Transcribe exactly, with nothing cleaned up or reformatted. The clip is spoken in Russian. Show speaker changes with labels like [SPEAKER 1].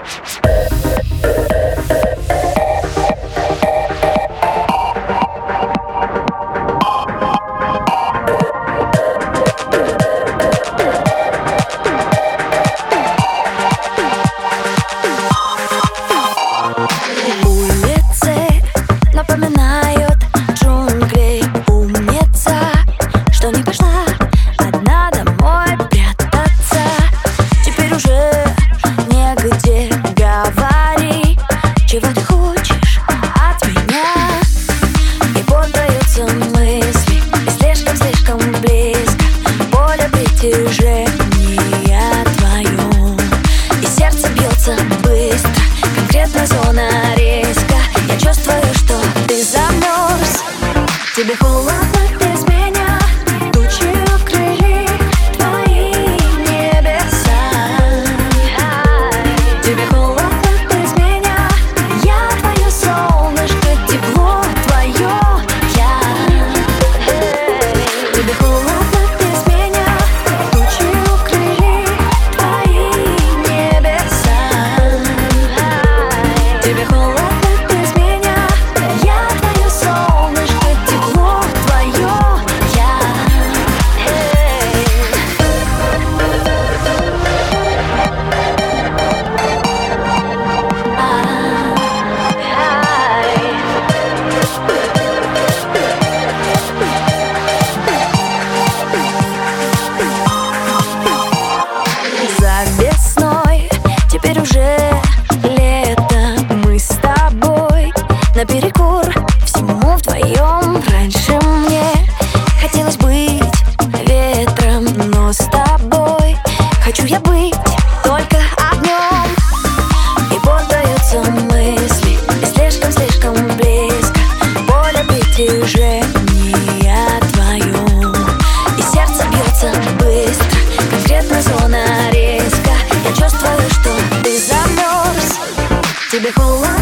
[SPEAKER 1] Тебе холодно без меня, тучи укрыли твои небеса. Тебе холодно без меня, я твое солнышко, тепло твое я. Тебе холодно без меня, тучи укрыли твои небеса. Тебе холодно без меня, я твое солнышко, тепло твое я. За весной, теперь уже лето, мы с тобой наперекор всему вдвоем. Раньше мне хотелось быть ветром, но с тобой хочу я быть только огнем. И поддаются мысли, и слишком-слишком близко поле притяжения твое. И сердце бьется быстро, конкретно зона риска. Я чувствую, что ты замерз. Тебе холодно